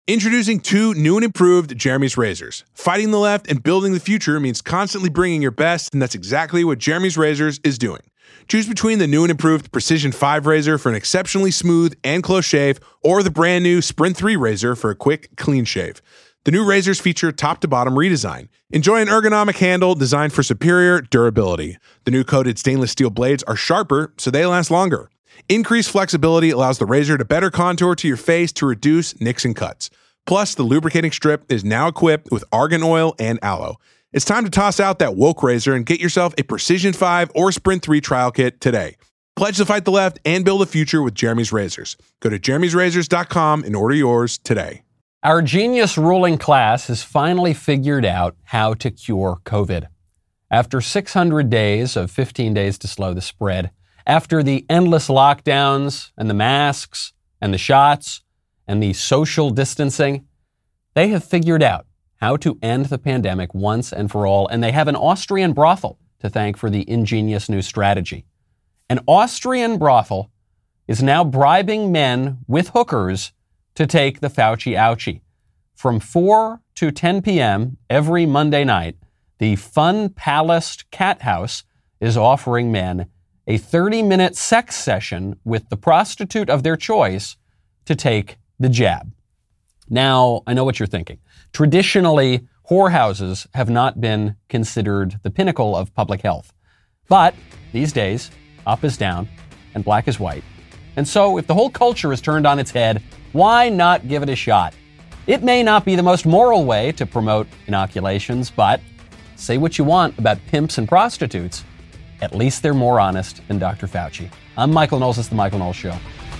Introducing two new and improved Jeremy's razors. Fighting the left and building the future means constantly bringing your best, and that's exactly what Jeremy's Razors is doing. Choose between the new and improved Precision 5 razor for an exceptionally smooth and close shave, or the brand new Sprint 3 razor for a quick, clean shave. The new razors feature top-to-bottom redesign. Enjoy an ergonomic handle designed for superior durability. The new coated stainless steel blades are sharper, so they last longer. Increased flexibility allows the razor to better contour to your face to reduce nicks and cuts. Plus, the lubricating strip is now equipped with argan oil and aloe. It's time to toss out that woke razor and get yourself a Precision 5 or Sprint 3 trial kit today. Pledge to fight the left and build a future with Jeremy's Razors. Go to jeremy'srazors.com and order yours today. Our genius ruling class has finally figured out how to cure COVID. After 600 days of 15 days to slow the spread, after the endless lockdowns and the masks and the shots and the social distancing, they have figured out how to end the pandemic once and for all, and they have an Austrian brothel to thank for the ingenious new strategy. An Austrian brothel is now bribing men with hookers to take the Fauci ouchie. From 4 to 10 p.m. every Monday night, the Fun Palace Cat House is offering men a 30-minute sex session with the prostitute of their choice to take the jab. Now, I know what you're thinking. Traditionally, whorehouses have not been considered the pinnacle of public health. But these days, up is down and black is white. And so if the whole culture is turned on its head, why not give it a shot? It may not be the most moral way to promote inoculations, but say what you want about pimps and prostitutes, at least they're more honest than Dr. Fauci. I'm Michael Knowles. It's The Michael Knowles Show.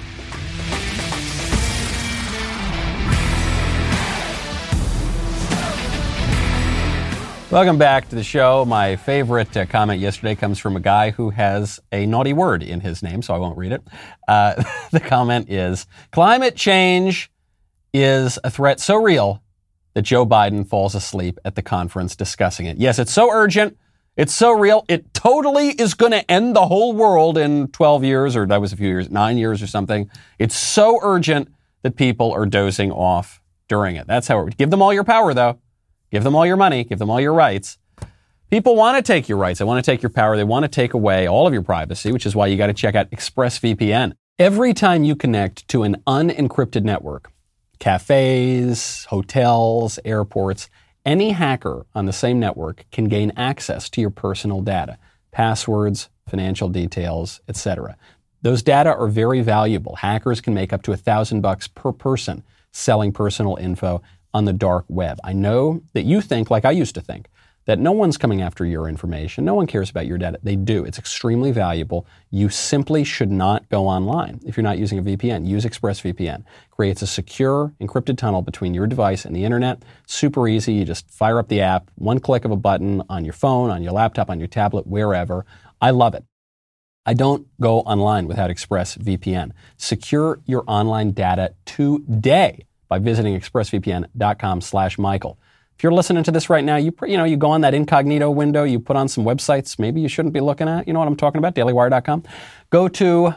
Welcome back to the show. My favorite comment yesterday comes from a guy who has a naughty word in his name, so I won't read it. The comment is, climate change is a threat so real that Joe Biden falls asleep at the conference discussing it. Yes, it's so urgent. It's so real. It totally is going to end the whole world in 12 years, or that was a few years, 9 years or something. It's so urgent that people are dozing off during it. That's how it, give them all your power, though. Give them all your money. Give them all your rights. People want to take your rights. They want to take your power. They want to take away all of your privacy, which is why you got to check out ExpressVPN. Every time you connect to an unencrypted network, cafes, hotels, airports, any hacker on the same network can gain access to your personal data, passwords, financial details, etc. Those data are very valuable. Hackers can make up to $1,000 per person selling personal info on the dark web. I know that you think, like I used to think, that no one's coming after your information. No one cares about your data. They do. It's extremely valuable. You simply should not go online if you're not using a VPN. Use ExpressVPN. Creates a secure, encrypted tunnel between your device and the internet. Super easy. You just fire up the app, one click of a button on your phone, on your laptop, on your tablet, wherever. I love it. I don't go online without ExpressVPN. Secure your online data today by visiting expressvpn.com/Michael. If you're listening to this right now, you go on that incognito window, you put on some websites maybe you shouldn't be looking at. You know what I'm talking about, dailywire.com. Go to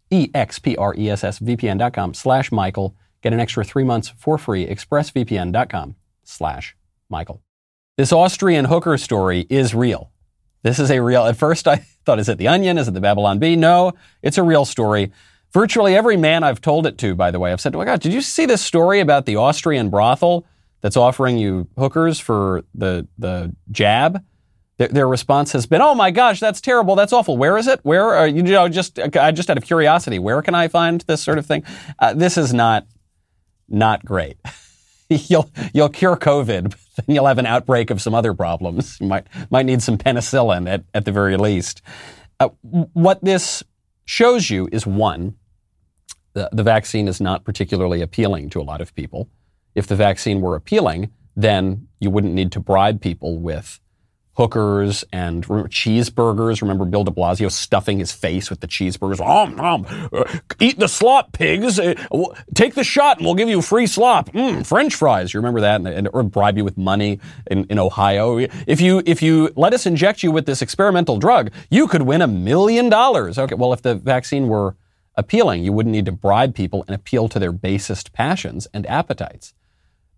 expressvpn.com/Michael. Get an extra 3 months for free, expressvpn.com/Michael. This Austrian hooker story is real. This is a real, at first I thought, is it The Onion? Is it the Babylon Bee? No, it's a real story. Virtually every man I've told it to, by the way, I've said, oh my God, did you see this story about the Austrian brothel that's offering you hookers for the jab? Their response has been, oh my gosh, that's terrible, that's awful. Where is it? Where are just out of curiosity, where can I find this sort of thing? This is not great. You'll cure COVID, but then you'll have an outbreak of some other problems. You might need some penicillin at the very least. What this shows you is, one, the vaccine is not particularly appealing to a lot of people. If the vaccine were appealing, then you wouldn't need to bribe people with hookers and cheeseburgers. Remember Bill de Blasio stuffing his face with the cheeseburgers? Eat the slop, pigs. Take the shot and we'll give you free slop. French fries. You remember that? Or bribe you with money in Ohio. If you let us inject you with this experimental drug, you could win $1 million. Okay, well, if the vaccine were appealing, you wouldn't need to bribe people and appeal to their basest passions and appetites.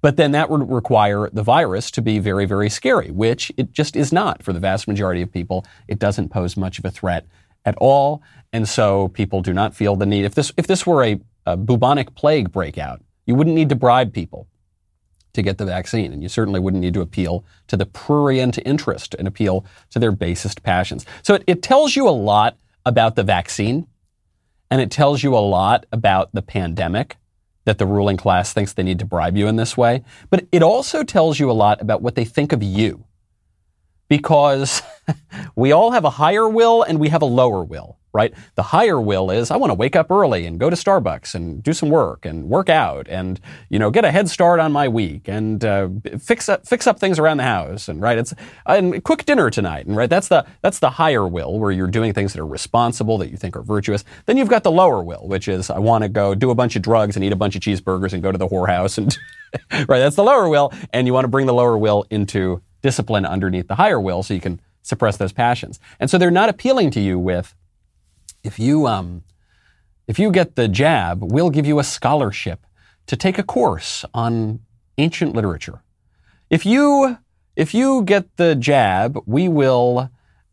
But then that would require the virus to be very, very scary, which it just is not for the vast majority of people. It doesn't pose much of a threat at all. And so people do not feel the need. If this were a bubonic plague breakout, you wouldn't need to bribe people to get the vaccine. And you certainly wouldn't need to appeal to the prurient interest and appeal to their basest passions. So it tells you a lot about the vaccine, and it tells you a lot about the pandemic, that the ruling class thinks they need to bribe you in this way. But it also tells you a lot about what they think of you. Because we all have a higher will and we have a lower will, right? The higher will is, I want to wake up early and go to Starbucks and do some work and work out and, get a head start on my week and fix up things around the house and and cook dinner tonight. And that's the higher will, where you're doing things that are responsible, that you think are virtuous. Then you've got the lower will, which is, I want to go do a bunch of drugs and eat a bunch of cheeseburgers and go to the whorehouse and right, that's the lower will. And you want to bring the lower will into discipline underneath the higher will so you can suppress those passions. And so they're not appealing to you with, if you get the jab, we'll give you a scholarship to take a course on ancient literature. If you get the jab, we will,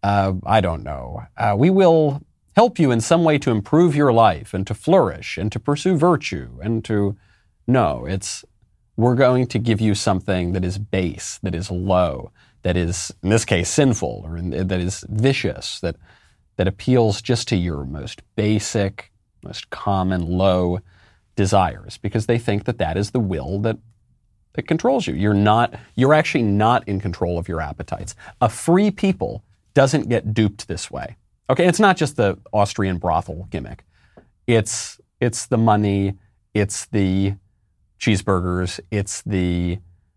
we will help you in some way to improve your life and to flourish and to pursue virtue and to, no, we're going to give you something that is base, that is low, that is, in this case, sinful, or that is vicious, that appeals just to your most basic, most common, low desires, because they think that is the will that controls you. You're actually not in control of your appetites. A free people doesn't get duped this way. Okay, it's not just the Austrian brothel gimmick. It's the money, it's the cheeseburgers, it's the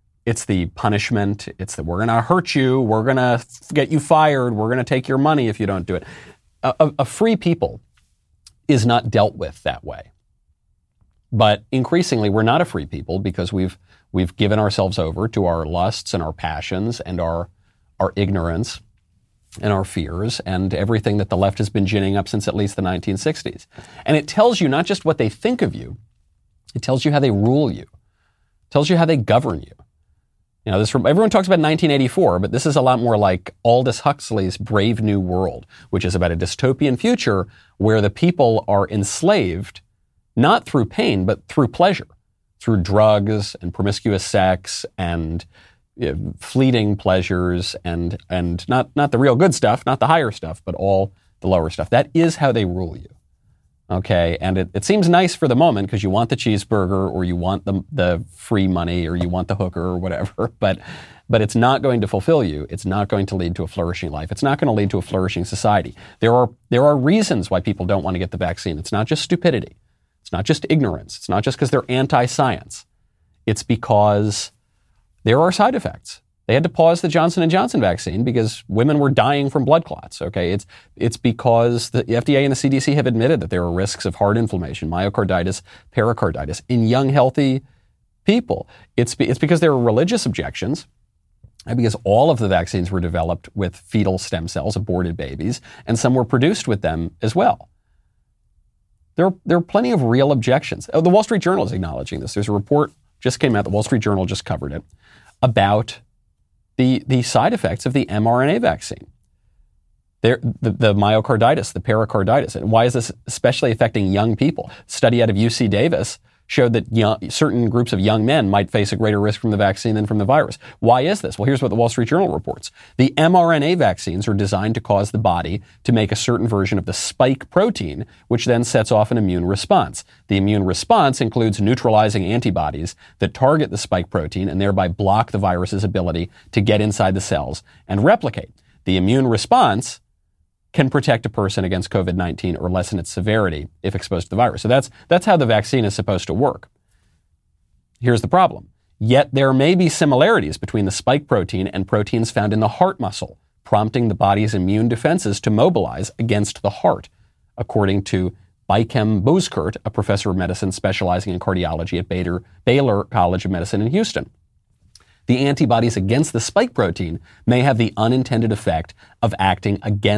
punishment, it's that we're going to hurt you, we're going to get you fired, we're going to take your money if you don't do it. A free people is not dealt with that way. But increasingly, we're not a free people because we've given ourselves over to our lusts and our passions and our ignorance and our fears and everything that the left has been ginning up since at least the 1960s. And it tells you not just what they think of you, it tells you how they rule you. It tells you how they govern you. Everyone talks about 1984, but this is a lot more like Aldous Huxley's Brave New World, which is about a dystopian future where the people are enslaved, not through pain, but through pleasure, through drugs and promiscuous sex and fleeting pleasures and not the real good stuff, not the higher stuff, but all the lower stuff. That is how they rule you. Okay, and it seems nice for the moment because you want the cheeseburger or you want the free money or you want the hooker or whatever, but it's not going to fulfill you. It's not going to lead to a flourishing life. It's not going to lead to a flourishing society. There are reasons why people don't want to get the vaccine. It's not just stupidity. It's not just ignorance. It's not just because they're anti-science. It's because there are side effects. They had to pause the Johnson & Johnson vaccine because women were dying from blood clots, okay? It's because the FDA and the CDC have admitted that there are risks of heart inflammation, myocarditis, pericarditis in young, healthy people. It's because there are religious objections, and because all of the vaccines were developed with fetal stem cells, aborted babies, and some were produced with them as well. There are plenty of real objections. The Wall Street Journal is acknowledging this. There's a report just came out, the Wall Street Journal just covered it, about the side effects of the mRNA vaccine. The myocarditis, the pericarditis. And why is this especially affecting young people? A study out of UC Davis showed that certain groups of young men might face a greater risk from the vaccine than from the virus. Why is this? Well, here's what the Wall Street Journal reports. The mRNA vaccines are designed to cause the body to make a certain version of the spike protein, which then sets off an immune response. The immune response includes neutralizing antibodies that target the spike protein and thereby block the virus's ability to get inside the cells and replicate. The immune response can protect a person against COVID-19 or lessen its severity if exposed to the virus. So that's how the vaccine is supposed to work. Here's the problem. Yet there may be similarities between the spike protein and proteins found in the heart muscle, prompting the body's immune defenses to mobilize against the heart, according to Bykem Bozkurt, a professor of medicine specializing in cardiology at Baylor College of Medicine in Houston. The antibodies against the spike protein may have the unintended effect of acting against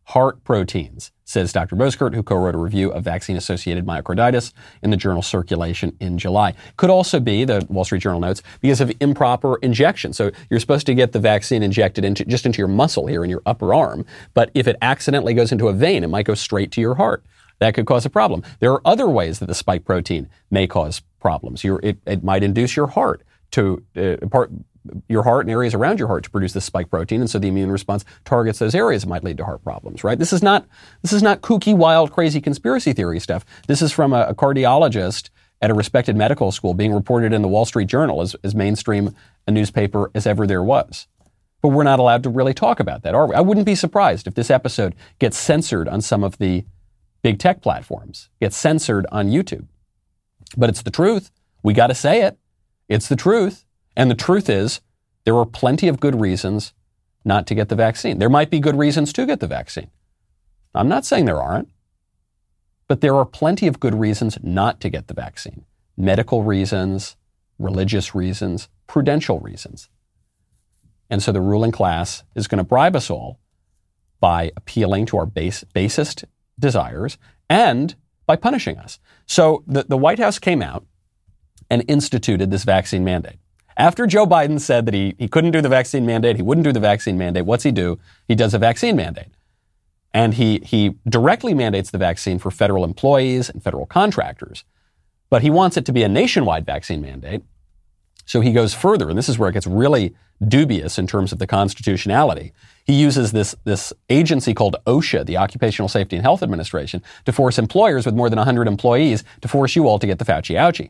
heart proteins, says Dr. Boskert, who co-wrote a review of vaccine-associated myocarditis in the journal Circulation in July. Could also be, the Wall Street Journal notes, because of improper injection. So you're supposed to get the vaccine injected into your muscle here in your upper arm, but if it accidentally goes into a vein, it might go straight to your heart. That could cause a problem. There are other ways that the spike protein may cause problems. It might induce your heart to your heart and areas around your heart to produce this spike protein, and so the immune response targets those areas. It might lead to heart problems, right? This is not kooky, wild, crazy conspiracy theory stuff. This is from a cardiologist at a respected medical school being reported in the Wall Street Journal as mainstream a newspaper as ever there was. But we're not allowed to really talk about that, are we? I wouldn't be surprised if this episode gets censored on some of the big tech platforms, gets censored on YouTube. But it's the truth. We got to say it. It's the truth. And the truth is, there are plenty of good reasons not to get the vaccine. There might be good reasons to get the vaccine. I'm not saying there aren't, but there are plenty of good reasons not to get the vaccine. Medical reasons, religious reasons, prudential reasons. And so the ruling class is going to bribe us all by appealing to our basest desires and by punishing us. So the White House came out and instituted this vaccine mandate. After Joe Biden said that he couldn't do the vaccine mandate, he wouldn't do the vaccine mandate, what's he do? He does a vaccine mandate. And he directly mandates the vaccine for federal employees and federal contractors. But he wants it to be a nationwide vaccine mandate. So he goes further, and this is where it gets really dubious in terms of the constitutionality. He uses this agency called OSHA, the Occupational Safety and Health Administration, to force employers with more than 100 employees to force you all to get the Fauci ouchie.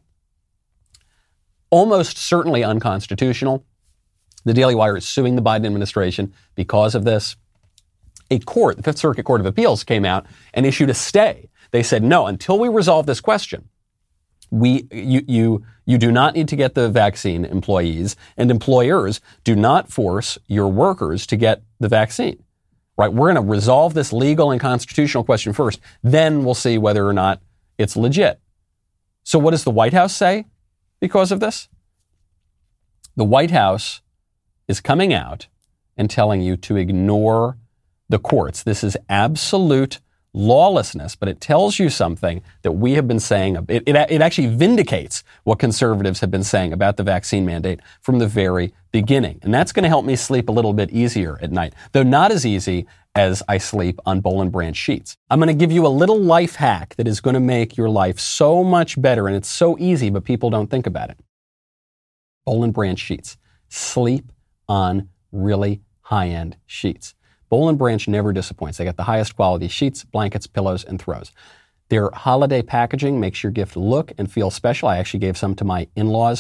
Almost certainly unconstitutional. The Daily Wire is suing the Biden administration because of this. A court, the Fifth Circuit Court of Appeals, came out and issued a stay. They said, no, until we resolve this question, you do not need to get the vaccine, employees, and employers do not force your workers to get the vaccine. Right? We're going to resolve this legal and constitutional question first. Then we'll see whether or not it's legit. So what does the White House say because of this? The White House is coming out and telling you to ignore the courts. This is absolute lawlessness, but it tells you something that we have been saying. It actually vindicates what conservatives have been saying about the vaccine mandate from the very beginning. And that's going to help me sleep a little bit easier at night, though not as easy as I sleep on Boll & Branch sheets. I'm going to give you a little life hack that is going to make your life so much better, and it's so easy, but people don't think about it. Boll & Branch sheets. Sleep on really high-end sheets. Boll & Branch never disappoints. They got the highest quality sheets, blankets, pillows, and throws. Their holiday packaging makes your gift look and feel special. I actually gave some to my in-laws.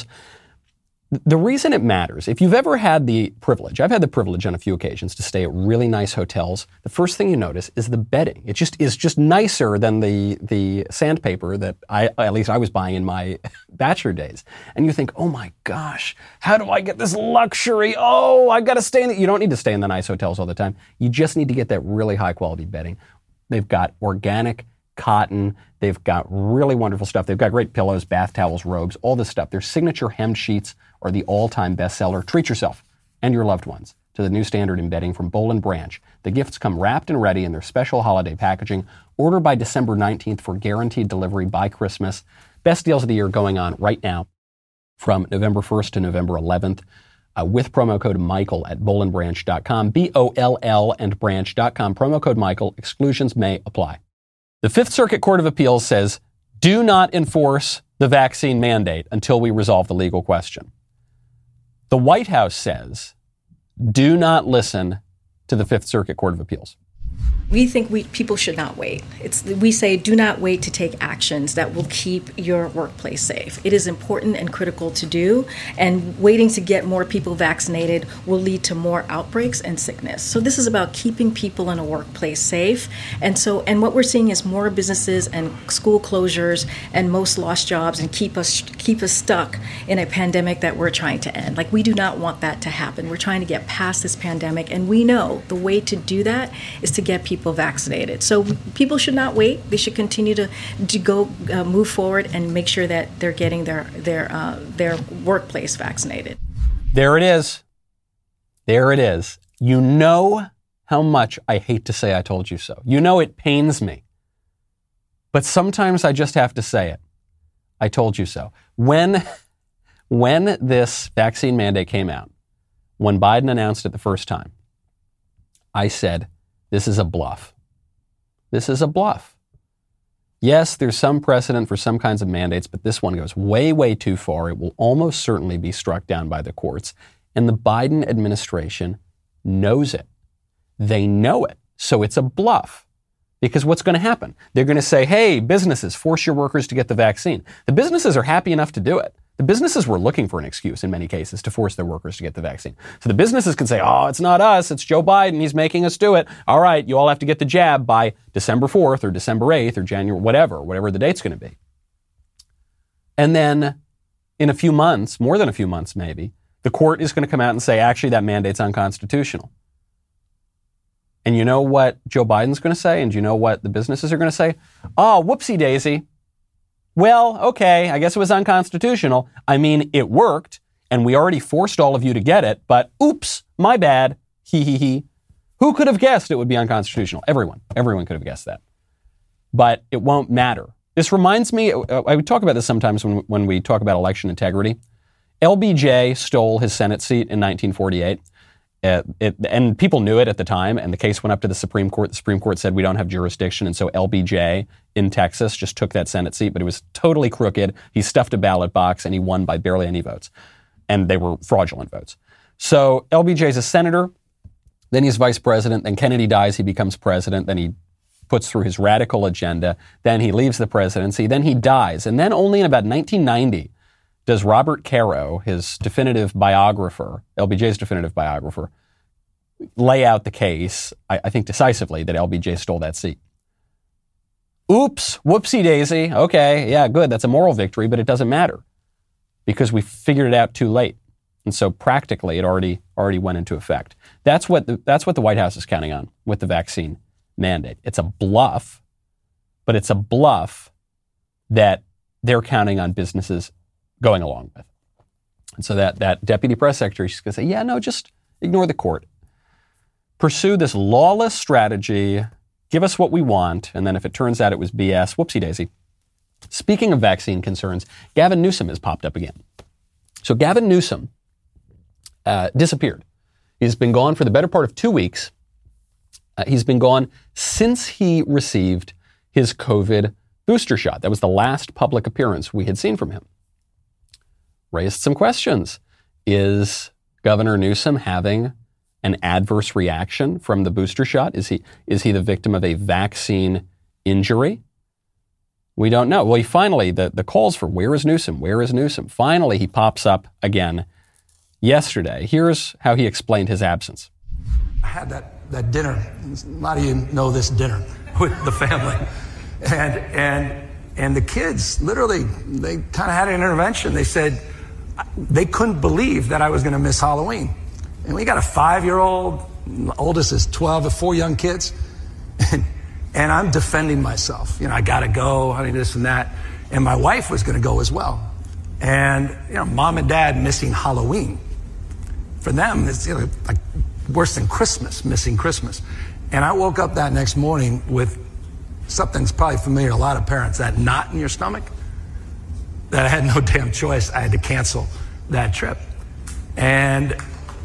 The reason it matters, if you've ever had the privilege, I've had the privilege on a few occasions to stay at really nice hotels, the first thing you notice is the bedding. It is just nicer than the sandpaper that at least I was buying in my bachelor days. And you think, oh my gosh, how do I get this luxury? Oh, I got to stay you don't need to stay in the nice hotels all the time. You just need to get that really high quality bedding. They've got organic cotton. They've got really wonderful stuff. They've got great pillows, bath towels, robes, all this stuff. Their signature hemmed sheets are the all-time bestseller. Treat yourself and your loved ones to the new standard in bedding from Boll & Branch. The gifts come wrapped and ready in their special holiday packaging. Order by December 19th for guaranteed delivery by Christmas. Best deals of the year going on right now from November 1st to November 11th with promo code Michael at bollandbranch.com, BOLL and branch.com. Promo code Michael. Exclusions may apply. The Fifth Circuit Court of Appeals says, do not enforce the vaccine mandate until we resolve the legal question. The White House says, do not listen to the Fifth Circuit Court of Appeals. We think people should not wait. We say do not wait to take actions that will keep your workplace safe. It is important and critical to do, and waiting to get more people vaccinated will lead to more outbreaks and sickness. So this is about keeping people in a workplace safe. And what we're seeing is more businesses and school closures and most lost jobs and keep us stuck in a pandemic that we're trying to end. Like, we do not want that to happen. We're trying to get past this pandemic, and we know the way to do that is to get people vaccinated. So people should not wait. They should continue to go move forward and make sure that they're getting their workplace vaccinated. There it is. There it is. You know how much I hate to say I told you so. You know it pains me. But sometimes I just have to say it. I told you so. When this vaccine mandate came out, when Biden announced it the first time, I said, this is a bluff. This is a bluff. Yes, there's some precedent for some kinds of mandates, but this one goes way, way too far. It will almost certainly be struck down by the courts. And the Biden administration knows it. They know it. So it's a bluff. Because what's going to happen? They're going to say, hey, businesses, force your workers to get the vaccine. The businesses are happy enough to do it. The businesses were looking for an excuse in many cases to force their workers to get the vaccine. So the businesses can say, oh, it's not us, it's Joe Biden, he's making us do it. All right, you all have to get the jab by December 4th or December 8th or January, whatever the date's going to be. And then in a few months, more than a few months maybe, the court is going to come out and say, actually, that mandate's unconstitutional. And you know what Joe Biden's going to say? And you know what the businesses are going to say? Oh, whoopsie daisy. Well, okay, I guess it was unconstitutional. I mean, it worked, and we already forced all of you to get it, but oops, my bad. He, he, he. Who could have guessed it would be unconstitutional? Everyone could have guessed that. But it won't matter. This reminds me, I would talk about this sometimes when we talk about election integrity. LBJ stole his Senate seat in 1948. And people knew it at the time, and the case went up to the Supreme Court. The Supreme Court said we don't have jurisdiction, and so LBJ in Texas just took that Senate seat, but it was totally crooked. He stuffed a ballot box, and he won by barely any votes, and they were fraudulent votes. So LBJ's a senator, then he's vice president, then Kennedy dies, he becomes president, then he puts through his radical agenda, then he leaves the presidency, then he dies, and then only in about 1990 does Robert Caro, his definitive biographer, LBJ's definitive biographer, lay out the case, I think decisively, that LBJ stole that seat. Oops, whoopsie daisy. Okay, yeah, good. That's a moral victory, but it doesn't matter because we figured it out too late. And so practically it already went into effect. That's what the White House is counting on with the vaccine mandate. It's a bluff, but it's a bluff that they're counting on businesses going along with. And so that deputy press secretary, she's going to say, yeah, no, just ignore the court. Pursue this lawless strategy, give us what we want, and then if it turns out it was BS, whoopsie daisy. Speaking of vaccine concerns, Gavin Newsom has popped up again. So Gavin Newsom disappeared. He's been gone for the better part of 2 weeks. He's been gone since he received his COVID booster shot. That was the last public appearance we had seen from him. Raised some questions. Is Governor Newsom having an adverse reaction from the booster shot? Is he the victim of a vaccine injury? We don't know. Well, he finally, the calls for where is Newsom? Where is Newsom? Finally, he pops up again yesterday. Here's how he explained his absence. I had that dinner. A lot of you know this dinner with the family. And the kids, literally, they kind of had an intervention. They said they couldn't believe that I was going to miss Halloween. And we got a 5-year-old, the oldest is 12, 4 young kids. And I'm defending myself. You know, I got to go, honey, this and that. And my wife was going to go as well. And, you know, mom and dad missing Halloween. For them, it's, you know, like worse than Christmas, missing Christmas. And I woke up that next morning with something that's probably familiar to a lot of parents, that knot in your stomach, that I had no damn choice. I had to cancel that trip. And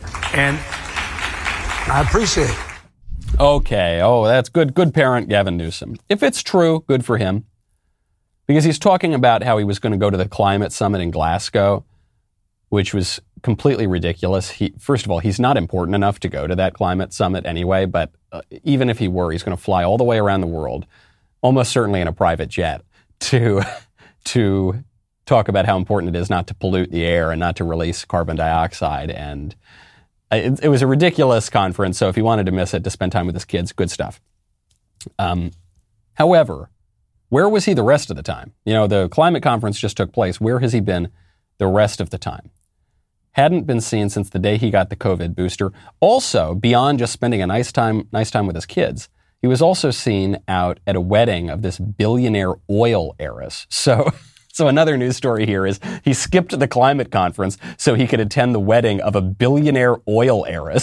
I appreciate it. Okay. Oh, that's good. Good parent, Gavin Newsom. If it's true, good for him. Because he's talking about how he was going to go to the climate summit in Glasgow, which was completely ridiculous. First of all, he's not important enough to go to that climate summit anyway, but even if he were, he's going to fly all the way around the world, almost certainly in a private jet, to talk about how important it is not to pollute the air and not to release carbon dioxide. And it was a ridiculous conference, so if he wanted to miss it, to spend time with his kids, good stuff. However, where was he the rest of the time? You know, the climate conference just took place. Where has he been the rest of the time? Hadn't been seen since the day he got the COVID booster. Also, beyond just spending a nice time with his kids, he was also seen out at a wedding of this billionaire oil heiress. So another news story here is he skipped the climate conference so he could attend the wedding of a billionaire oil heiress.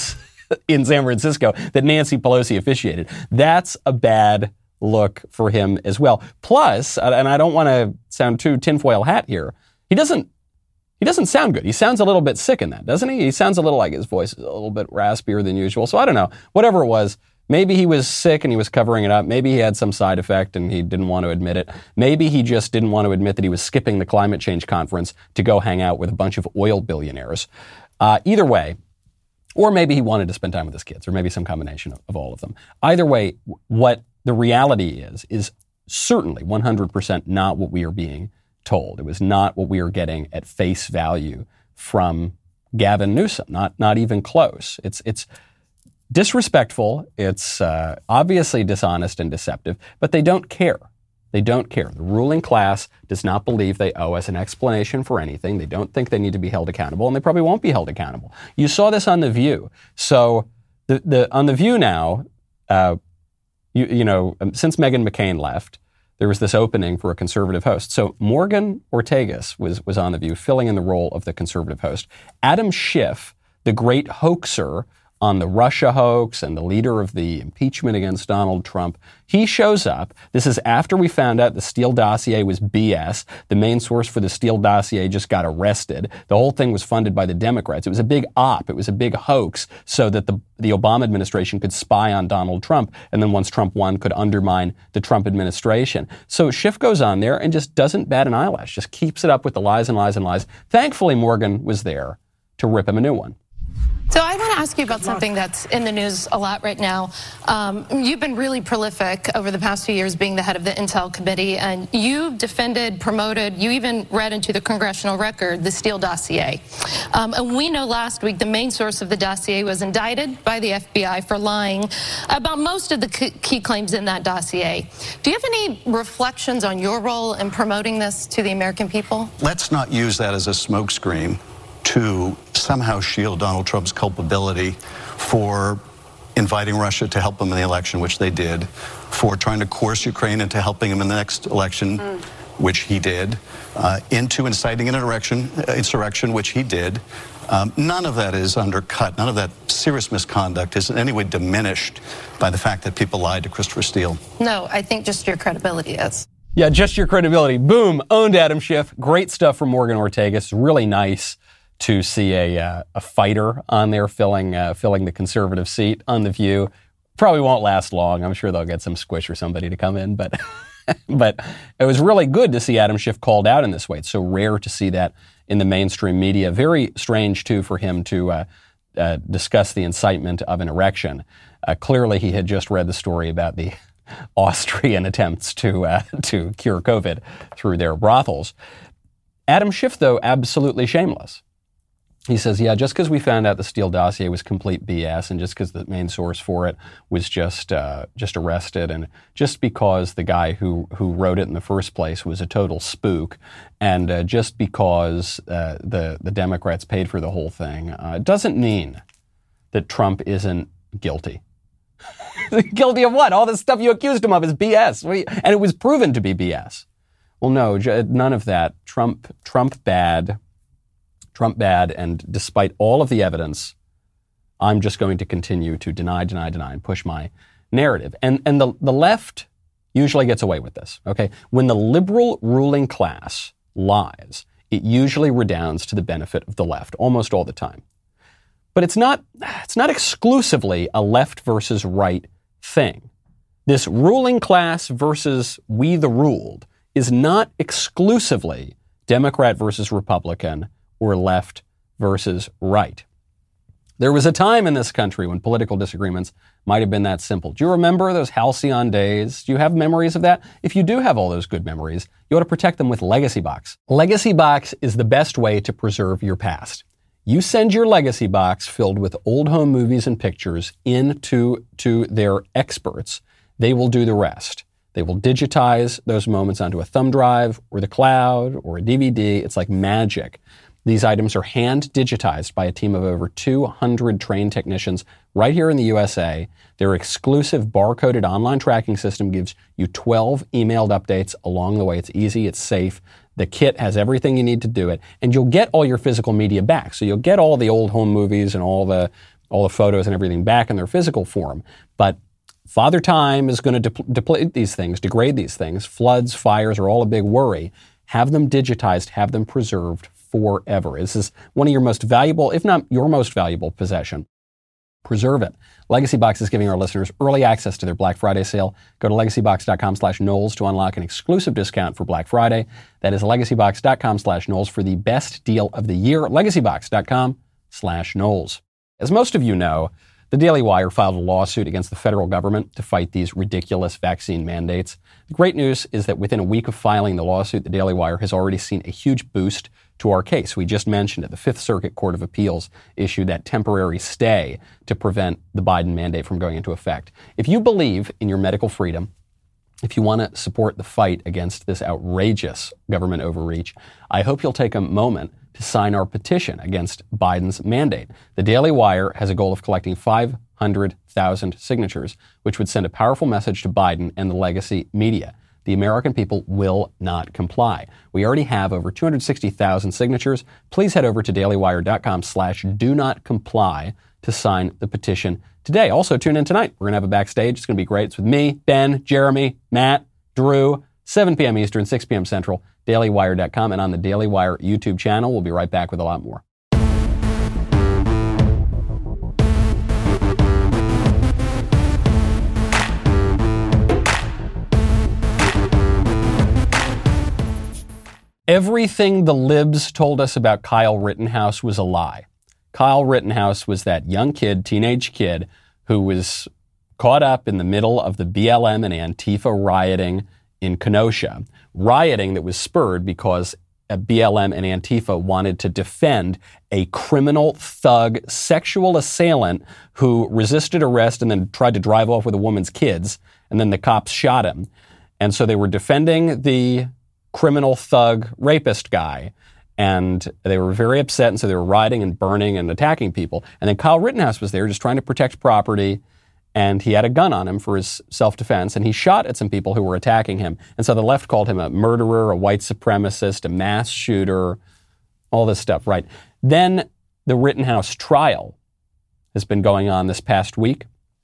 in San Francisco that Nancy Pelosi officiated. That's a bad look for him as well. Plus, and I don't want to sound too tinfoil hat here, he doesn't sound good. He sounds a little bit sick in that, doesn't he? He sounds a little like his voice is a little bit raspier than usual. So I don't know. Whatever it was, maybe he was sick and he was covering it up. Maybe he had some side effect and he didn't want to admit it. Maybe he just didn't want to admit that he was skipping the climate change conference to go hang out with a bunch of oil billionaires. Either way, or maybe he wanted to spend time with his kids, or maybe some combination of all of them. Either way, what the reality is certainly 100% not what we are being told. It was not what we are getting at face value from Gavin Newsom, not even close. It's disrespectful. It's obviously dishonest and deceptive, but they don't care. They don't care. The ruling class does not believe they owe us an explanation for anything. They don't think they need to be held accountable, and they probably won't be held accountable. You saw this on The View. So on The View now, since Meghan McCain left, there was this opening for a conservative host. So Morgan Ortagus was on The View, filling in the role of the conservative host. Adam Schiff, the great hoaxer on the Russia hoax and the leader of the impeachment against Donald Trump, he shows up. This is after we found out the Steele dossier was BS. The main source for the Steele dossier just got arrested. The whole thing was funded by the Democrats. It was a big op. It was a big hoax so that the Obama administration could spy on Donald Trump, and then once Trump won, could undermine the Trump administration. So Schiff goes on there and just doesn't bat an eyelash, just keeps it up with the lies and lies and lies. Thankfully, Morgan was there to rip him a new one. So I want to ask you about something that's in the news a lot right now. You've been really prolific over the past few years being the head of the Intel Committee, and you defended, promoted, you even read into the congressional record the Steele dossier. And we know last week the main source of the dossier was indicted by the FBI for lying about most of the key claims in that dossier. Do you have any reflections on your role in promoting this to the American people? Let's not use that as a smokescreen to somehow shield Donald Trump's culpability for inviting Russia to help him in the election, which they did, for trying to coerce Ukraine into helping him in the next election, which he did, into inciting an insurrection, which he did. None of that is undercut. None of that serious misconduct is in any way diminished by the fact that people lied to Christopher Steele. No, I think just your credibility is. Yeah, just your credibility. Boom, owned Adam Schiff. Great stuff from Morgan Ortagus. Really nice to see a fighter on there filling the conservative seat on The View. Probably won't last long. I'm sure they'll get some Squish or somebody to come in, but but it was really good to see Adam Schiff called out in this way. It's so rare to see that in the mainstream media. Very strange, too, for him to discuss the incitement of an erection. Clearly, he had just read the story about the Austrian attempts to cure COVID through their brothels. Adam Schiff, though, absolutely shameless. He says, yeah, just because we found out the Steele dossier was complete BS, and just because the main source for it was just arrested, and just because the guy who wrote it in the first place was a total spook, and just because the Democrats paid for the whole thing, doesn't mean that Trump isn't guilty. Guilty of what? All the stuff you accused him of is BS, and it was proven to be BS. Well, no, none of that. Trump bad, and despite all of the evidence, I'm just going to continue to deny, and push my narrative. And the left usually gets away with this, okay? When the liberal ruling class lies, it usually redounds to the benefit of the left, almost all the time. But it's not exclusively a left versus right thing. This ruling class versus we the ruled is not exclusively Democrat versus Republican or left versus right. There was a time in this country when political disagreements might have been that simple. Do you remember those halcyon days? Do you have memories of that? If you do have all those good memories, you ought to protect them with Legacy Box. Legacy Box is the best way to preserve your past. You send your Legacy Box filled with old home movies and pictures to their experts. They will do the rest. They will digitize those moments onto a thumb drive or the cloud or a DVD. It's like magic. These items are hand digitized by a team of over 200 trained technicians right here in the USA. Their exclusive barcoded online tracking system gives you 12 emailed updates along the way. It's easy, it's safe. The kit has everything you need to do it, and you'll get all your physical media back. So you'll get all the old home movies and all the all the photos and everything back in their physical form. But Father Time is going to deplete these things, degrade these things. Floods, fires are all a big worry. Have them digitized, have them preserved forever. This is one of your most valuable, if not your most valuable possession. Preserve it. LegacyBox is giving our listeners early access to their Black Friday sale. Go to legacybox.com/Knowles to unlock an exclusive discount for Black Friday. That is legacybox.com/Knowles for the best deal of the year. legacybox.com/Knowles. As most of you know, the Daily Wire filed a lawsuit against the federal government to fight these ridiculous vaccine mandates. The great news is that within a week of filing the lawsuit, the Daily Wire has already seen a huge boost to our case. We just mentioned it. The Fifth Circuit Court of Appeals issued that temporary stay to prevent the Biden mandate from going into effect. If you believe in your medical freedom, if you want to support the fight against this outrageous government overreach, I hope you'll take a moment to sign our petition against Biden's mandate. The Daily Wire has a goal of collecting 500,000 signatures, which would send a powerful message to Biden and the legacy media. The American people will not comply. We already have over 260,000 signatures. Please head over to dailywire.com/do-not-comply to sign the petition today. Also, tune in tonight. We're going to have a backstage. It's going to be great. It's with me, Ben, Jeremy, Matt, Drew, 7 p.m. Eastern, 6 p.m. Central, dailywire.com, and on the Daily Wire YouTube channel. We'll be right back with a lot more. Everything the libs told us about Kyle Rittenhouse was a lie. Kyle Rittenhouse was that young kid, teenage kid, who was caught up in the middle of the BLM and Antifa rioting in Kenosha. Rioting that was spurred because BLM and Antifa wanted to defend a criminal thug sexual assailant who resisted arrest and then tried to drive off with a woman's kids, and then the cops shot him. And so they were defending the criminal thug rapist guy, and they were very upset, and so they were rioting and burning and attacking people. And then Kyle Rittenhouse was there just trying to protect property, and he had a gun on him for his self-defense, and he shot at some people who were attacking him. And so the left called him a murderer, a white supremacist, a mass shooter, all this stuff, right? Then the Rittenhouse trial has been going on this past week.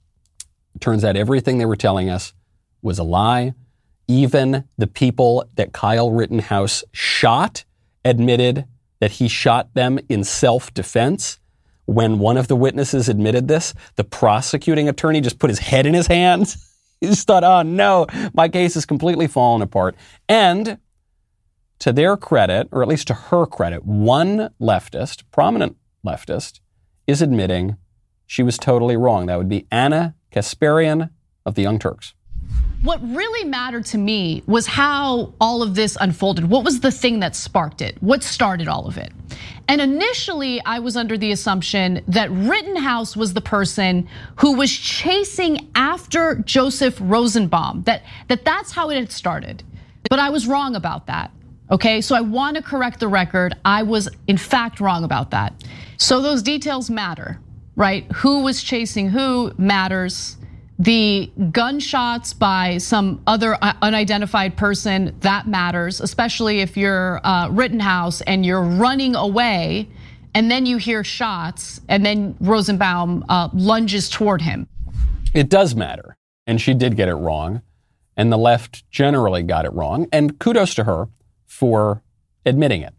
It turns out everything they were telling us was a lie. Even the people that Kyle Rittenhouse shot admitted that he shot them in self-defense. When one of the witnesses admitted this, the prosecuting attorney just put his head in his hands. He just thought, oh no, my case is completely fallen apart. And to their credit, or at least to her credit, one leftist, prominent leftist, is admitting she was totally wrong. That would be Ana Kasparian of the Young Turks. What really mattered to me was how all of this unfolded. What was the thing that sparked it? What started all of it? And initially, I was under the assumption that Rittenhouse was the person who was chasing after Joseph Rosenbaum, that's how it had started. But I was wrong about that, okay? So I want to correct the record. I was, in fact, wrong about that. So those details matter, right? Who was chasing who matters. The gunshots by some other unidentified person, that matters, especially if you're Rittenhouse and you're running away and then you hear shots and then Rosenbaum lunges toward him. It does matter. And she did get it wrong. And the left generally got it wrong. And kudos to her for admitting it.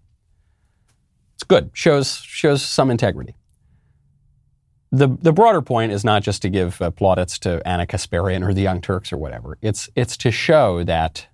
It's good. Shows some integrity. The broader point is not just to give plaudits to Ana Kasparian or the Young Turks or whatever. It's to show that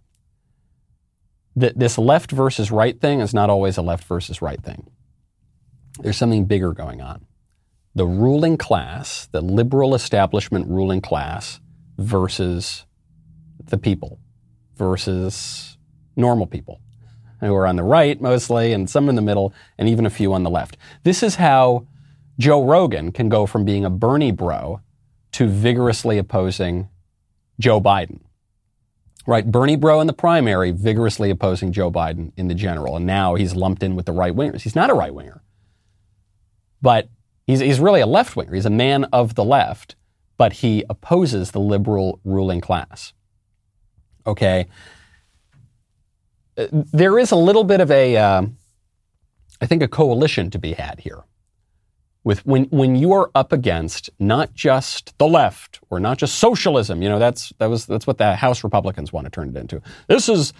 this left versus right thing is not always a left versus right thing. There's something bigger going on. The ruling class, the liberal establishment ruling class versus the people, versus normal people who are on the right mostly, and some in the middle, and even a few on the left. This is how Joe Rogan can go from being a Bernie bro to vigorously opposing Joe Biden. Right? Bernie bro in the primary, vigorously opposing Joe Biden in the general. And now he's lumped in with the right wingers. He's not a right winger, but he's really a left winger. He's a man of the left, but he opposes the liberal ruling class. Okay. There is a little bit of a coalition to be had here. when you are up against not just the left or not just socialism. That's what the House Republicans want to turn it into. This is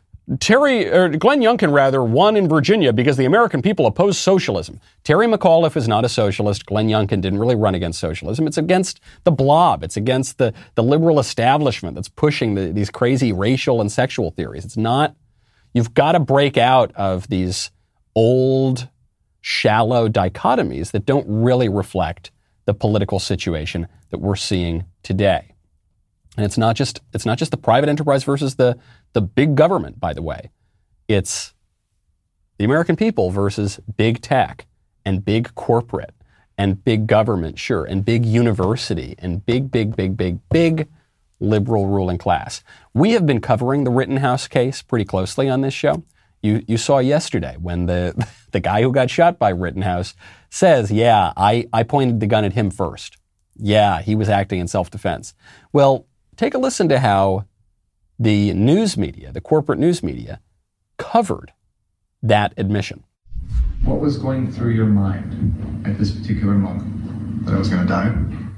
Glenn Youngkin rather won in Virginia because the American people oppose socialism. Terry McAuliffe is not a socialist. Glenn Youngkin didn't really run against socialism. It's against the blob. It's against the liberal establishment that's pushing these crazy racial and sexual theories. It's not. You've got to break out of these old, shallow dichotomies that don't really reflect the political situation that we're seeing today. And it's not just the private enterprise versus the big government, by the way. It's the American people versus big tech and big corporate and big government, sure, and big university and big liberal ruling class. We have been covering the Rittenhouse case pretty closely on this show. You saw yesterday when the guy who got shot by Rittenhouse says, yeah, I pointed the gun at him first. Yeah, he was acting in self-defense. Well, take a listen to how the news media, the corporate news media, covered that admission. What was going through your mind at this particular moment? That I was going to die?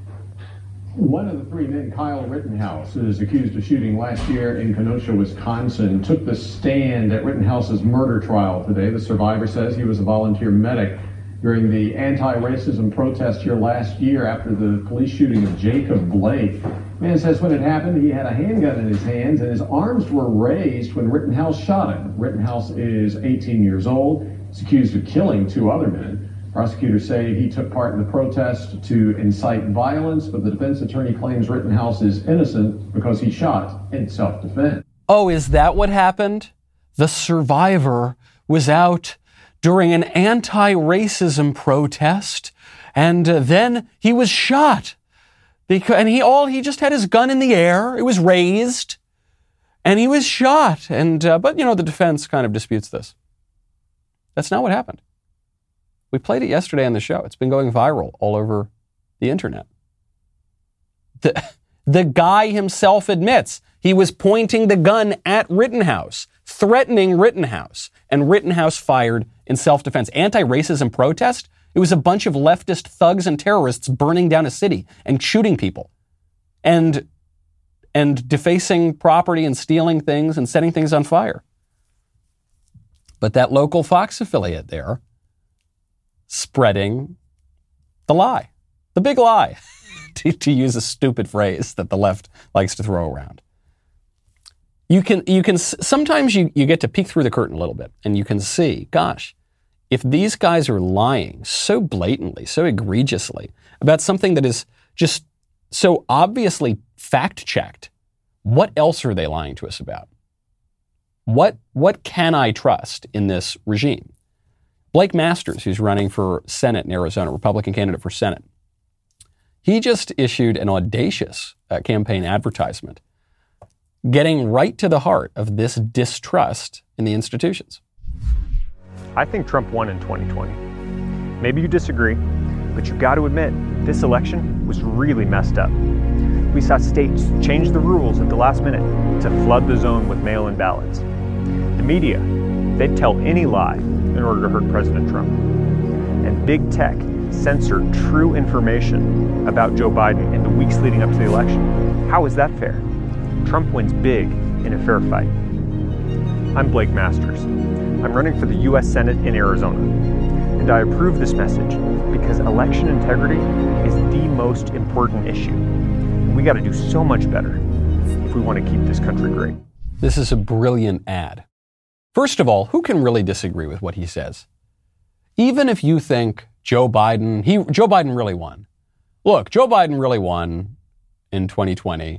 One of the three men, Kyle Rittenhouse, is accused of shooting last year in Kenosha, Wisconsin, took the stand at Rittenhouse's murder trial today. The survivor says he was a volunteer medic during the anti-racism protest here last year after the police shooting of Jacob Blake. Man says when it happened, he had a handgun in his hands and his arms were raised when Rittenhouse shot him. Rittenhouse is 18 years old. He's accused of killing two other men. Prosecutors say he took part in the protest to incite violence, but the defense attorney claims Rittenhouse is innocent because he shot in self-defense. Oh, is that what happened? The survivor was out during an anti-racism protest, and then he was shot. And he just had his gun in the air. It was raised, and he was shot. But the defense kind of disputes this. That's not what happened. We played it yesterday on the show. It's been going viral all over the internet. The guy himself admits he was pointing the gun at Rittenhouse, threatening Rittenhouse, and Rittenhouse fired in self-defense. Anti-racism protest? It was a bunch of leftist thugs and terrorists burning down a city and shooting people and defacing property and stealing things and setting things on fire. But that local Fox affiliate there spreading the lie, the big lie, to use a stupid phrase that the left likes to throw around. You can sometimes you get to peek through the curtain a little bit and you can see, gosh, if these guys are lying so blatantly, so egregiously about something that is just so obviously fact-checked, what else are they lying to us about? What can I trust in this regime? Blake Masters, who's running for Senate in Arizona, Republican candidate for Senate, he just issued an audacious campaign advertisement getting right to the heart of this distrust in the institutions. I think Trump won in 2020. Maybe you disagree, but you've got to admit, this election was really messed up. We saw states change the rules at the last minute to flood the zone with mail-in ballots. The media, they'd tell any lie in order to hurt President Trump. And big tech censored true information about Joe Biden in the weeks leading up to the election. How is that fair? Trump wins big in a fair fight. I'm Blake Masters. I'm running for the U.S. Senate in Arizona. And I approve this message because election integrity is the most important issue. And we got to do so much better if we want to keep this country great. This is a brilliant ad. First of all, who can really disagree with what he says? Even if you think Joe Biden really won. Look, Joe Biden really won in 2020.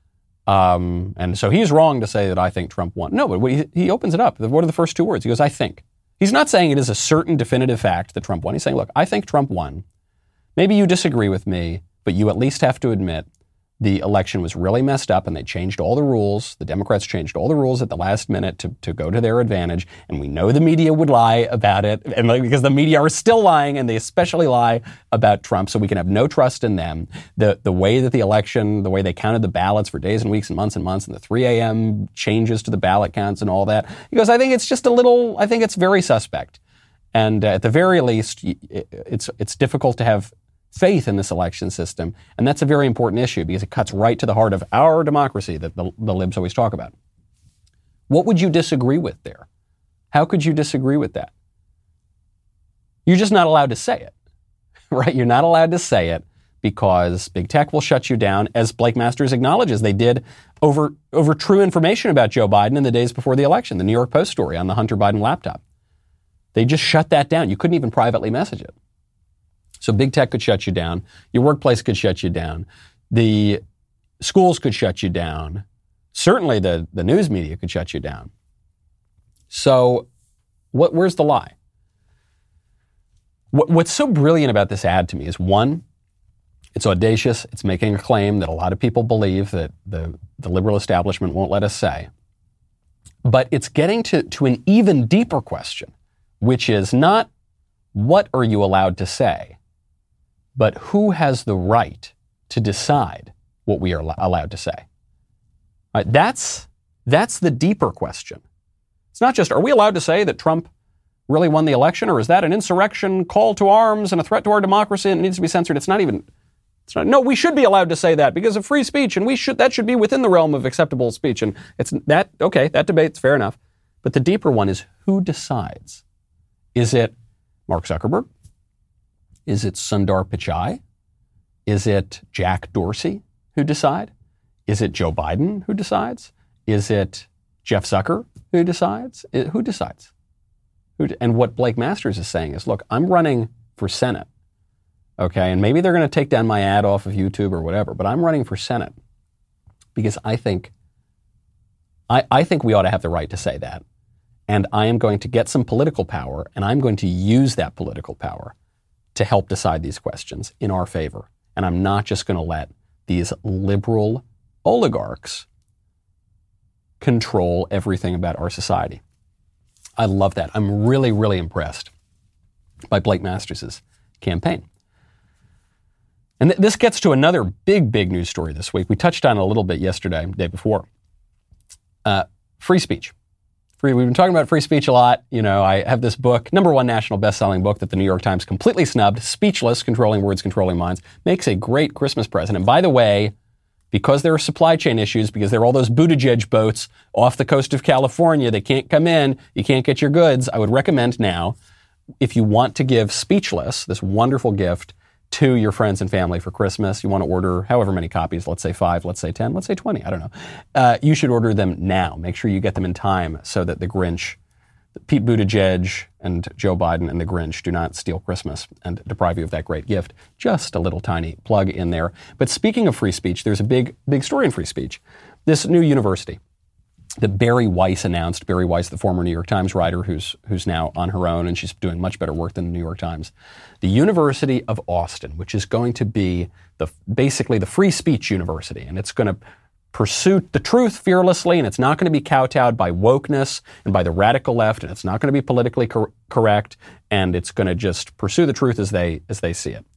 And so he's wrong to say that I think Trump won. No, but he opens it up. What are the first two words? He goes, I think. He's not saying it is a certain definitive fact that Trump won. He's saying, look, I think Trump won. Maybe you disagree with me, but you at least have to admit the election was really messed up and they changed all the rules. The Democrats changed all the rules at the last minute to go to their advantage. And we know the media would lie about it and because the media are still lying and they especially lie about Trump. So we can have no trust in them. The way that the election, the way they counted the ballots for days and weeks and months and the 3 a.m. changes to the ballot counts and all that. He goes, I think it's just I think it's very suspect. And at the very least, it's difficult to have faith in this election system. And that's a very important issue because it cuts right to the heart of our democracy that the libs always talk about. What would you disagree with there? How could you disagree with that? You're just not allowed to say it, right? You're not allowed to say it because big tech will shut you down, as Blake Masters acknowledges they did over true information about Joe Biden in the days before the election, the New York Post story on the Hunter Biden laptop. They just shut that down. You couldn't even privately message it. So big tech could shut you down. Your workplace could shut you down. The schools could shut you down. Certainly the news media could shut you down. So where's the lie? What's so brilliant about this ad to me is, one, it's audacious. It's making a claim that a lot of people believe that the liberal establishment won't let us say. But it's getting to an even deeper question, which is not what are you allowed to say, but who has the right to decide what we are allowed to say. Right? That's the deeper question. It's not just, are we allowed to say that Trump really won the election, or is that an insurrection, call to arms, and a threat to our democracy, and it needs to be censored? No, we should be allowed to say that because of free speech, and that should be within the realm of acceptable speech. And that debate's fair enough. But the deeper one is, who decides? Is it Mark Zuckerberg? Is it Sundar Pichai? Is it Jack Dorsey who decide? Is it Joe Biden who decides? Is it Jeff Zucker who decides? Who decides? And what Blake Masters is saying is, look, I'm running for Senate. Okay, and maybe they're going to take down my ad off of YouTube or whatever, but I'm running for Senate because I think we ought to have the right to say that. And I am going to get some political power, and I'm going to use that political power to help decide these questions in our favor. And I'm not just going to let these liberal oligarchs control everything about our society. I love that. I'm really, really impressed by Blake Masters' campaign. And this gets to another big, big news story this week. We touched on it a little bit yesterday, the day before. Free speech. We've been talking about free speech a lot. You know, I have this book, #1 national best-selling book that the New York Times completely snubbed, Speechless, Controlling Words, Controlling Minds. Makes a great Christmas present. And by the way, because there are supply chain issues, because there are all those Buttigieg boats off the coast of California, they can't come in, you can't get your goods, I would recommend now, if you want to give Speechless, this wonderful gift, to your friends and family for Christmas, you want to order however many copies, let's say 5, let's say 10, let's say 20, I don't know. You should order them now. Make sure you get them in time so that the Grinch, Pete Buttigieg and Joe Biden and the Grinch do not steal Christmas and deprive you of that great gift. Just a little tiny plug in there. But speaking of free speech, there's a big story in free speech. This new university that Bari Weiss announced. Bari Weiss, the former New York Times writer who's now on her own, and she's doing much better work than the New York Times. The University of Austin, which is going to be basically the free speech university, and it's going to pursue the truth fearlessly, and it's not going to be kowtowed by wokeness and by the radical left, and it's not going to be politically correct, and it's going to just pursue the truth as they see it.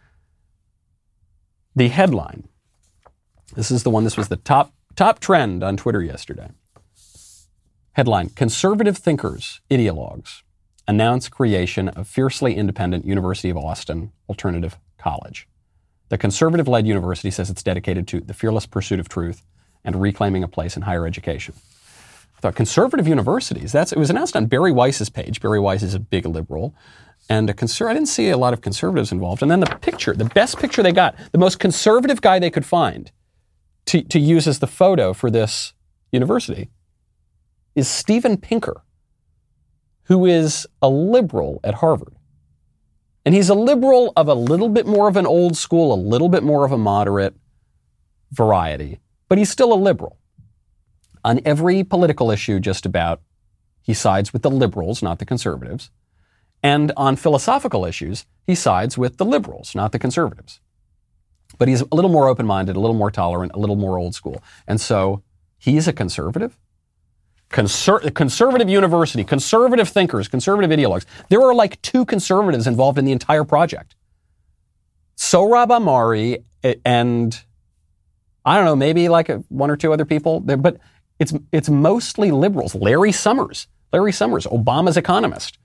The headline, this was the top trend on Twitter yesterday. Headline, Conservative Thinkers, Ideologues, announce creation of fiercely independent University of Austin Alternative College. The conservative-led university says it's dedicated to the fearless pursuit of truth and reclaiming a place in higher education. I thought, conservative universities, it was announced on Bari Weiss's page. Bari Weiss is a big liberal. And I didn't see a lot of conservatives involved. And then the best picture they got, the most conservative guy they could find to use as the photo for this university is Steven Pinker, who is a liberal at Harvard. And he's a liberal of a little bit more of an old school, a little bit more of a moderate variety, but he's still a liberal. On every political issue, just about, he sides with the liberals, not the conservatives. And on philosophical issues, he sides with the liberals, not the conservatives. But he's a little more open-minded, a little more tolerant, a little more old school. And so he's a conservative. Conservative university, conservative thinkers, conservative ideologues. There are like 2 conservatives involved in the entire project. Sohrab Ahmari and I don't know, maybe like 1 or 2 other people. But it's mostly liberals. Larry Summers, Obama's economist,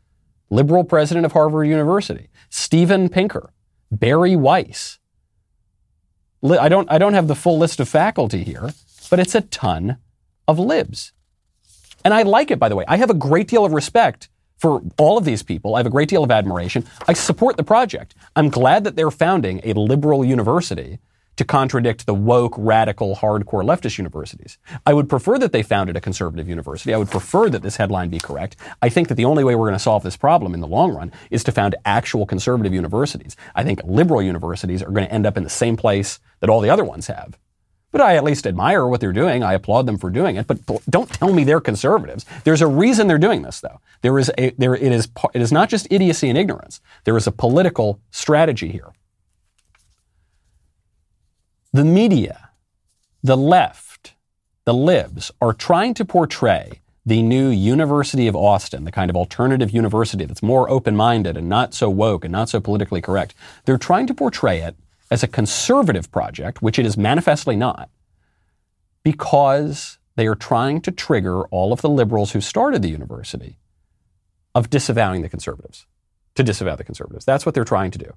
liberal president of Harvard University, Steven Pinker, Barry Weiss. I don't have the full list of faculty here, but it's a ton of libs. And I like it, by the way. I have a great deal of respect for all of these people. I have a great deal of admiration. I support the project. I'm glad that they're founding a liberal university to contradict the woke, radical, hardcore leftist universities. I would prefer that they founded a conservative university. I would prefer that this headline be correct. I think that the only way we're going to solve this problem in the long run is to found actual conservative universities. I think liberal universities are going to end up in the same place that all the other ones have. But I at least admire what they're doing. I applaud them for doing it. But don't tell me they're conservatives. There's a reason they're doing this, though. It is not just idiocy and ignorance. There is a political strategy here. The media, the left, the libs are trying to portray the new University of Austin, the kind of alternative university that's more open-minded and not so woke and not so politically correct. They're trying to portray it as a conservative project, which it is manifestly not, because they are trying to trigger all of the liberals who started the university of disavowing the conservatives, to disavow the conservatives. That's what they're trying to do.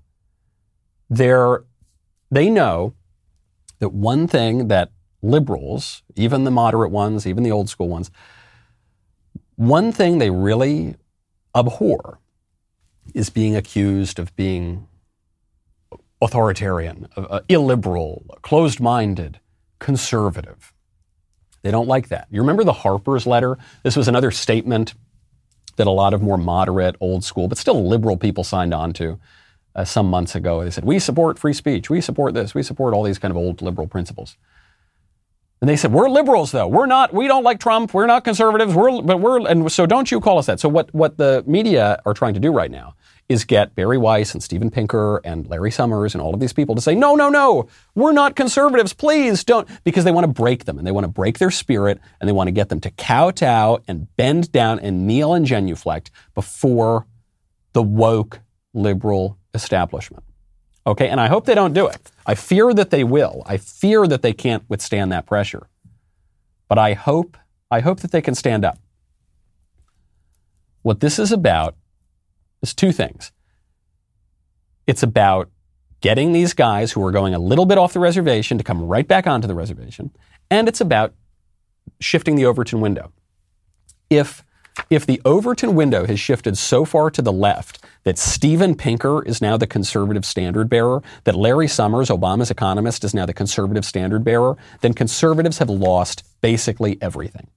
They know that one thing that liberals, even the moderate ones, even the old school ones, one thing they really abhor is being accused of being authoritarian, illiberal, closed-minded, conservative. They don't like that. You remember the Harper's letter? This was another statement that a lot of more moderate, old school, but still liberal people signed on to some months ago. They said, we support free speech. We support this. We support all these kind of old liberal principles. And they said, we're liberals, though. We don't like Trump. We're not conservatives. And so don't you call us that. So what the media are trying to do right now is get Barry Weiss and Steven Pinker and Larry Summers and all of these people to say, no, we're not conservatives, please don't, because they want to break them and they want to break their spirit and they want to get them to kowtow and bend down and kneel and genuflect before the woke liberal establishment. Okay, and I hope they don't do it. I fear that they will. I fear that they can't withstand that pressure. But I hope that they can stand up. What this is about is two things. It's about getting these guys who are going a little bit off the reservation to come right back onto the reservation, and it's about shifting the Overton window. If the Overton window has shifted so far to the left that Steven Pinker is now the conservative standard bearer, that Larry Summers, Obama's economist, is now the conservative standard bearer, then conservatives have lost basically everything.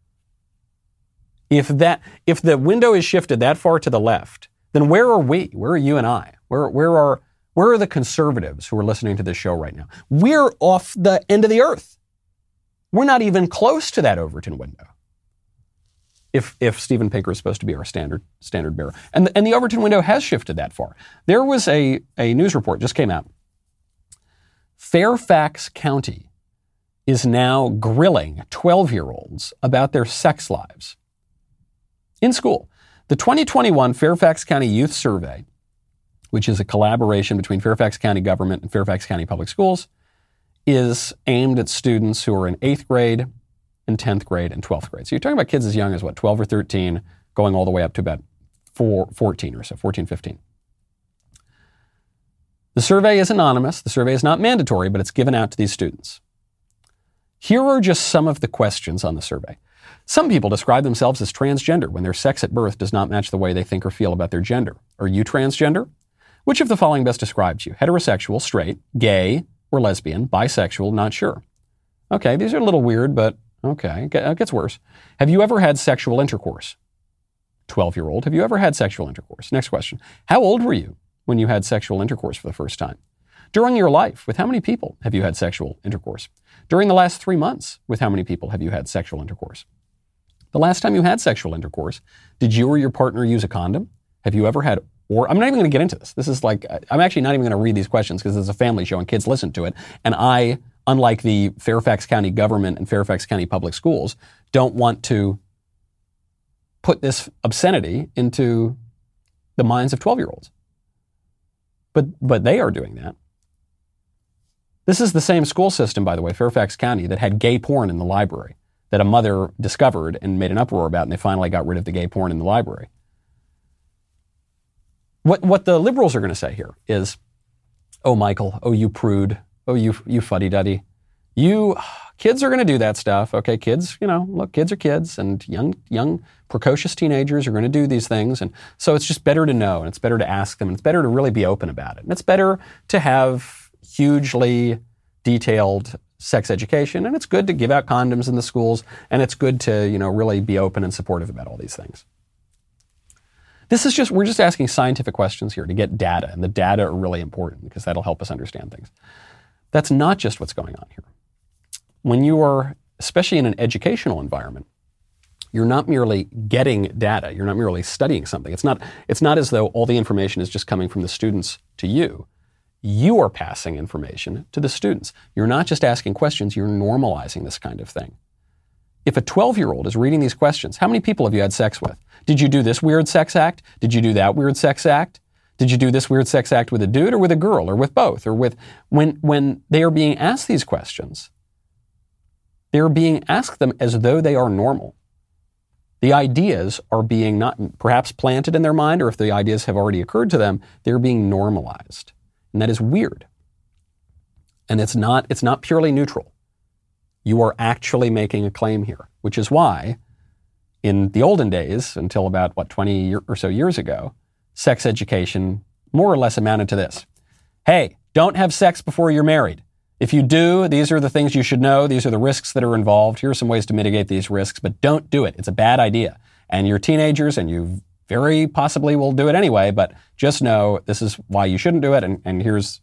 If the window is shifted that far to the left, then where are we? Where are you and I? Where are the conservatives who are listening to this show right now? We're off the end of the earth. We're not even close to that Overton window. If Steven Pinker is supposed to be our standard bearer. And the Overton window has shifted that far. There was a news report just came out. Fairfax County is now grilling 12-year-olds about their sex lives in school. The 2021 Fairfax County Youth Survey, which is a collaboration between Fairfax County government and Fairfax County Public Schools, is aimed at students who are in 8th grade, in 10th grade, and 12th grade. So you're talking about kids as young as, 12 or 13, going all the way up to about 14 or so, 14, 15. The survey is anonymous. The survey is not mandatory, but it's given out to these students. Here are just some of the questions on the survey. Some people describe themselves as transgender when their sex at birth does not match the way they think or feel about their gender. Are you transgender? Which of the following best describes you? Heterosexual, straight, gay, or lesbian, bisexual, not sure. Okay, these are a little weird, but okay, it gets worse. Have you ever had sexual intercourse? 12-year-old, have you ever had sexual intercourse? Next question. How old were you when you had sexual intercourse for the first time? During your life, with how many people have you had sexual intercourse? During the last 3 months, with how many people have you had sexual intercourse? The last time you had sexual intercourse, did you or your partner use a condom? Have you ever had, or I'm not even going to get into this. This is like, I'm actually not even going to read these questions because it's a family show and kids listen to it. And I, unlike the Fairfax County government and Fairfax County Public Schools, don't want to put this obscenity into the minds of 12-year-olds. But they are doing that. This is the same school system, by the way, Fairfax County, that had gay porn in the library that a mother discovered and made an uproar about, and they finally got rid of the gay porn in the library. What the liberals are going to say here is, oh, Michael, oh, you prude, oh, you fuddy-duddy. Kids are going to do that stuff. Okay, kids, look, kids are kids, and young, precocious teenagers are going to do these things. And so it's just better to know, and it's better to ask them, and it's better to really be open about it. And it's better to have hugely detailed sex education, and it's good to give out condoms in the schools, and it's good to, really be open and supportive about all these things. We're just asking scientific questions here to get data, and the data are really important because that'll help us understand things. That's not just what's going on here. When you are, especially in an educational environment, you're not merely getting data. You're not merely studying something. It's not as though all the information is just coming from the students to you. You are passing information to the students. You're not just asking questions. You're normalizing this kind of thing. If a 12-year-old is reading these questions, how many people have you had sex with? Did you do this weird sex act? Did you do that weird sex act? Did you do this weird sex act with a dude or with a girl or with both? Or when they are being asked these questions, they're being asked them as though they are normal. The ideas are being not perhaps planted in their mind, or if the ideas have already occurred to them, they're being normalized. And that is weird. And it's not purely neutral. You are actually making a claim here, which is why in the olden days, until about, 20 or so years ago, sex education more or less amounted to this. Hey, don't have sex before you're married. If you do, these are the things you should know. These are the risks that are involved. Here are some ways to mitigate these risks, but don't do it. It's a bad idea. And you're teenagers and you very possibly will do it anyway, but just know this is why you shouldn't do it, and here's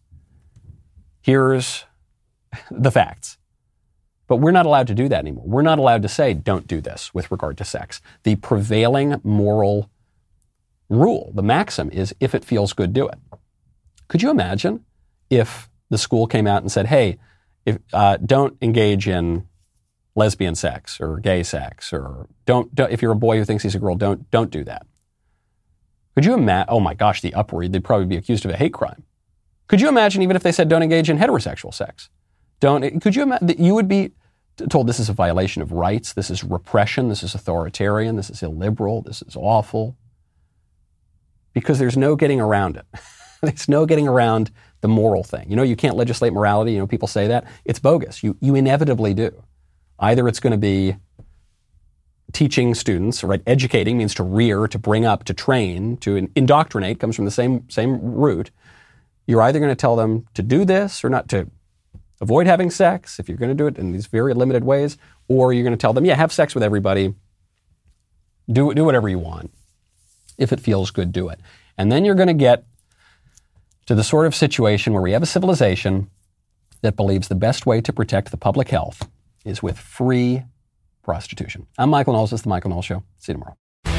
the facts. But we're not allowed to do that anymore. We're not allowed to say, don't do this with regard to sex. The prevailing moral rule, the maxim, is if it feels good, do it. Could you imagine if the school came out and said, hey, don't engage in lesbian sex or gay sex, or don't if you're a boy who thinks he's a girl, don't do that. Could you imagine? Oh my gosh, the uproar! They'd probably be accused of a hate crime. Could you imagine even if they said don't engage in heterosexual sex? Could you imagine that you would be told this is a violation of rights, this is repression, this is authoritarian, this is illiberal, this is awful? Because there's no getting around it. There's no getting around the moral thing. You can't legislate morality. People say that. It's bogus. You inevitably do. Either it's going to be teaching students, right? Educating means to rear, to bring up, to train, to indoctrinate, comes from the same root. You're either going to tell them to do this or not, to avoid having sex, if you're going to do it in these very limited ways, or you're going to tell them, yeah, have sex with everybody, do whatever you want. If it feels good, do it. And then you're going to get to the sort of situation where we have a civilization that believes the best way to protect the public health is with free prostitution. I'm Michael Knowles. This is The Michael Knowles Show. See you tomorrow.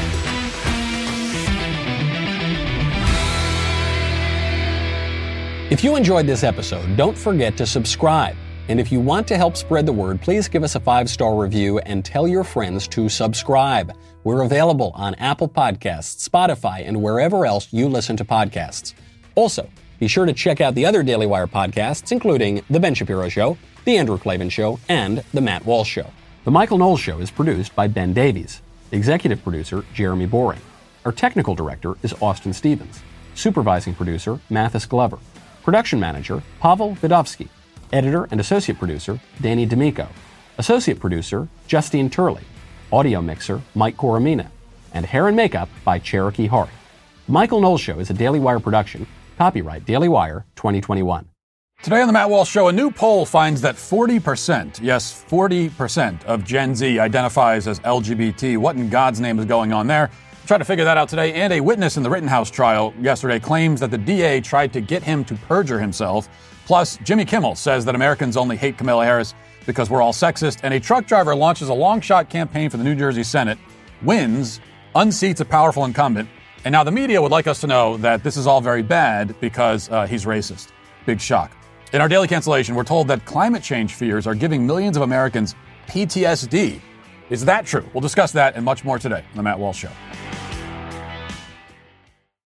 If you enjoyed this episode, don't forget to subscribe. And if you want to help spread the word, please give us a 5-star review and tell your friends to subscribe. We're available on Apple Podcasts, Spotify, and wherever else you listen to podcasts. Also, be sure to check out the other Daily Wire podcasts, including The Ben Shapiro Show, The Andrew Klavan Show, and The Matt Walsh Show. The Michael Knowles Show is produced by Ben Davies. Executive producer, Jeremy Boring. Our technical director is Austin Stevens. Supervising producer, Mathis Glover. Production manager, Pavel Vidovsky. Editor and associate producer, Danny D'Amico. Associate producer, Justine Turley. Audio mixer, Mike Coromina. And hair and makeup by Cherokee Hart. The Michael Knowles Show is a Daily Wire production. Copyright Daily Wire 2021. Today on The Matt Walsh Show, a new poll finds that 40%, yes, 40% of Gen Z identifies as LGBT. What in God's name is going on there? Try to figure that out today. And a witness in the Rittenhouse trial yesterday claims that the DA tried to get him to perjure himself. Plus, Jimmy Kimmel says that Americans only hate Kamala Harris because we're all sexist. And a truck driver launches a long-shot campaign for the New Jersey Senate, wins, unseats a powerful incumbent. And now the media would like us to know that this is all very bad because he's racist. Big shock. In our daily cancellation, we're told that climate change fears are giving millions of Americans PTSD. Is that true? We'll discuss that and much more today on The Matt Walsh Show.